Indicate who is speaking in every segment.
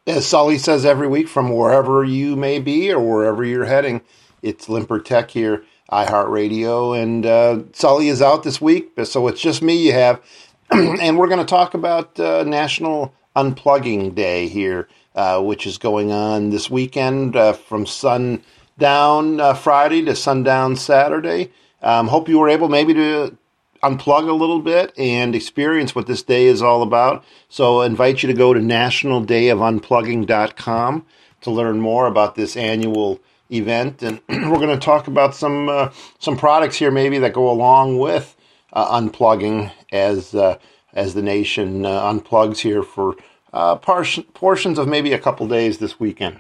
Speaker 1: As Sully says every week, from wherever you may be or wherever you're heading, it's Limper Tech here, iHeartRadio, and Sully is out this week, so it's just me you have, and we're going to talk about National Unplugging Day here, which is going on this weekend from sundown Friday to sundown Saturday. Hope you were able maybe to unplug a little bit and experience what this day is all about. So I invite you to go to nationaldayofunplugging.com to learn more about this annual event. And we're going to talk about some products here maybe that go along with unplugging as the nation unplugs here for portions of maybe a couple days this weekend.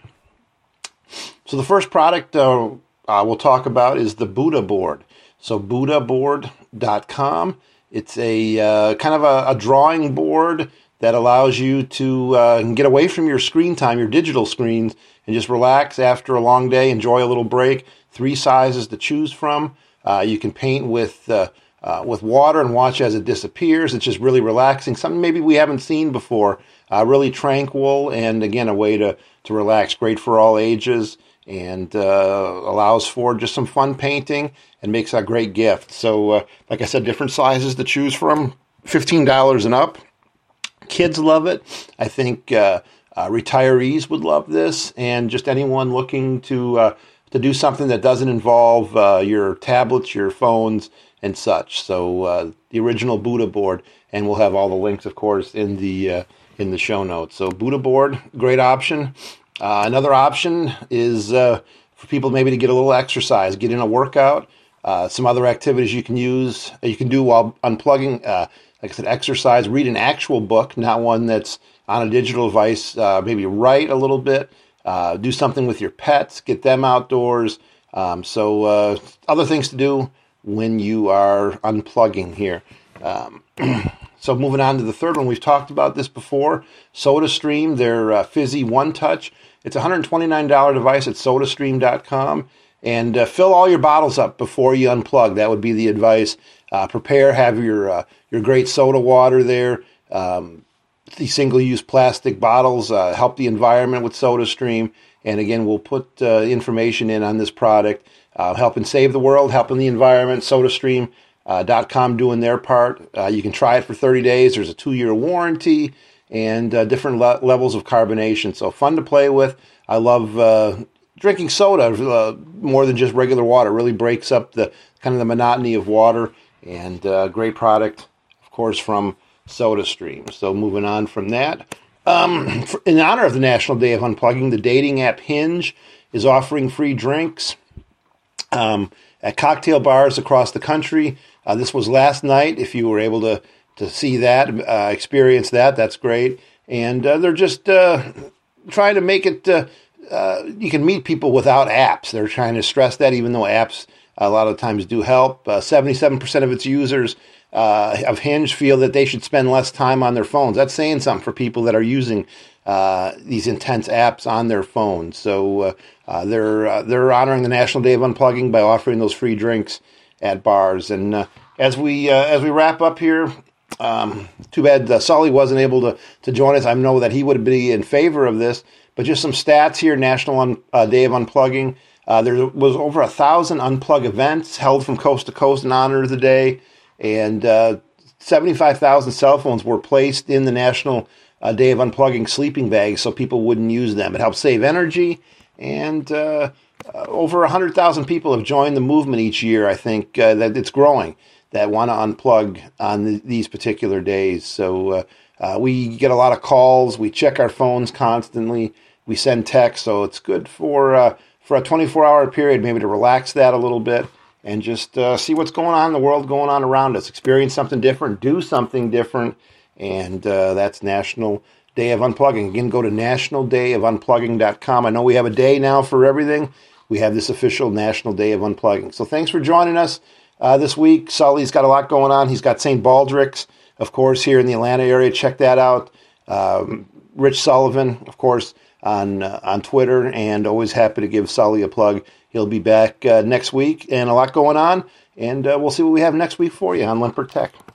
Speaker 1: So the first product we'll talk about is the Buddha board. So buddhaboard.com. It's a kind of a drawing board that allows you to get away from your screen time, your digital screens, and just relax after a long day, enjoy a little break. 3 sizes to choose from. You can paint with water and watch as it disappears. It's just really relaxing, something maybe we haven't seen before. Really tranquil, and again, a way to relax. Great for all ages, and allows for just some fun painting and makes a great gift. So, like I said, different sizes to choose from, $15 and up. Kids love it. I think retirees would love this, and just anyone looking to do something that doesn't involve your tablets, your phones, and such. So, the original Buddha board, and we'll have all the links, of course, in the show notes. So, Buddha board, great option. Another option is for people maybe to get a little exercise, get in a workout. Some other activities you can do while unplugging. Like I said, exercise, read an actual book, not one that's on a digital device. Maybe write a little bit. Do something with your pets. Get them outdoors. So other things to do when you are unplugging here. So moving on to the third one, we've talked about this before. SodaStream, their Fizzy One Touch. It's a $129 device at SodaStream.com. And fill all your bottles up before you unplug. That would be the advice. Prepare, have your great soda water there. The single-use plastic bottles help the environment with SodaStream. And again, we'll put information in on this product, helping save the world, helping the environment. SodaStream.com doing their part. You can try it for 30 days. There's a 2-year warranty and different levels of carbonation. So fun to play with. I love drinking soda more than just regular water. It really breaks up the kind of the monotony of water, and great product, of course, from SodaStream. So moving on from that, in honor of the National Day of Unplugging, the dating app Hinge is offering free drinks at cocktail bars across the country. This was last night. If you were able to see that, experience that, that's great. And they're just trying to make it. You can meet people without apps. They're trying to stress that, even though apps a lot of times do help. 77% of its users of Hinge feel that they should spend less time on their phones. That's saying something for people that are using these intense apps on their phones. So they're honoring the National Day of Unplugging by offering those free drinks at bars. And as we wrap up here, too bad Sully wasn't able to join us. I know that he would be in favor of this. But just some stats here, National Day of Unplugging. There was over 1,000 unplug events held from coast to coast in honor of the day. And 75,000 cell phones were placed in the National Day of Unplugging sleeping bags so people wouldn't use them. It helps save energy. And over 100,000 people have joined the movement each year, I think, that it's growing, that want to unplug on these particular days. So we get a lot of calls. We check our phones constantly. We send texts, so it's good for a 24-hour period, maybe to relax that a little bit and just see what's going on in the world, going on around us, experience something different, do something different, and that's National Day of Unplugging. Again, go to nationaldayofunplugging.com. I know we have a day now for everything. We have this official National Day of Unplugging. So thanks for joining us this week. Sully's got a lot going on. He's got St. Baldrick's, of course, here in the Atlanta area. Check that out. Rich Sullivan, of course, on Twitter, and always happy to give Sully a plug. He'll be back next week, and a lot going on, and we'll see what we have next week for you on Limper Tech.